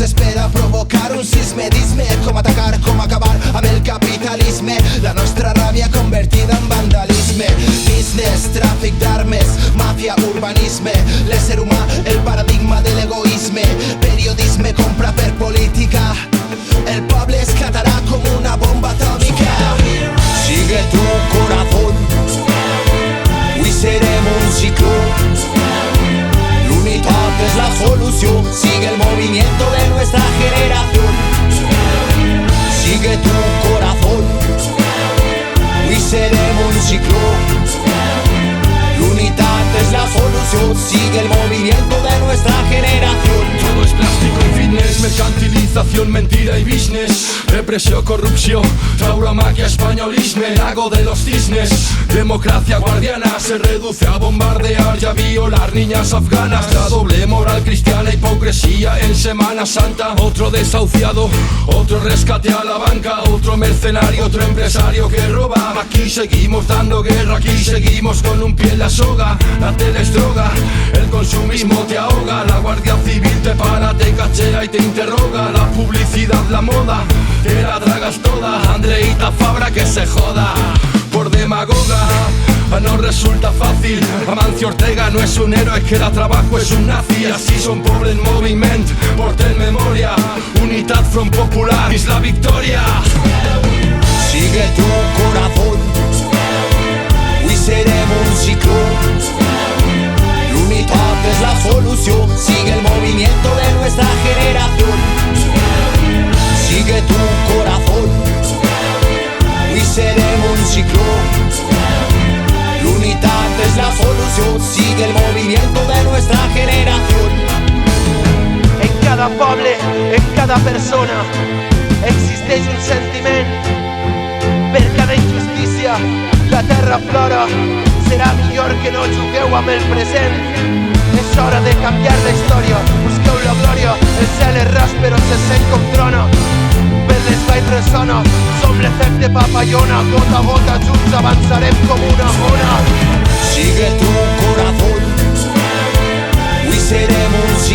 s'espera provocar un sisme. Dis-me com atacar, com acabar amb el capitalisme. La nostra ràbia convertida en vandalisme. Business, tràfic d'armes, màfia, urbanisme. L'ésser humà, el paradigma de l'egoisme. Periodisme, compra per política. El poble esclatarà com una bomba atòmica. Sigue tu corazón, hoy seremos un ciclo. L'unitat es la solución. Sigue el movimiento de nuestra generación. Sigue tu corazón, hoy seremos un ciclo. L'unitat es la solución. Sigue el movimiento de nuestra generación. Todo es plástico y fitness, mercantilización, mentira y business. Repressió, corrupció, tauromaquia, españolisme, lago de los cisnes. Democracia guardiana se reduce a bombardear y a violar niñas afganas. La doble moral cristiana, hipocresía en Semana Santa. Otro desahuciado, otro rescate a la banca. Otro mercenario, otro empresario que roba. Aquí seguimos dando guerra, aquí seguimos con un pie en la soga. La tele es droga, el consumismo te ahoga. La Guardia Civil te para, te cachea y te interroga. La publicidad, la moda, te la tragas toda. Andreita Fabra que se joda por demagoga. No resulta fácil, Amancio Ortega no es un héroe que da trabajo, es un nazi. Así son pobres moviment, porten memoria. Unitat Front Popular es la victoria. Sigue tu corazón, hoy seremos un ciclo. L'unitat es la solución. Sigue el movimiento de nuestra generación. Sigue tu corazón, hoy seremos un ciclo. L'unitat es la solución. Sigue el movimiento de nuestra generación. En cada poble, en cada persona, existeix un sentiment. Per cada injustícia, la terra plora. Serà millor que no jugueu amb el present. És hora de canviar la història. Busqueu la glòria, el cel és ras però se sent com trona. Per l'espai ressona, som l'efecte papallona. Gota a gota junts avançarem com una ona. Sigue tu corazón, hoy seremos un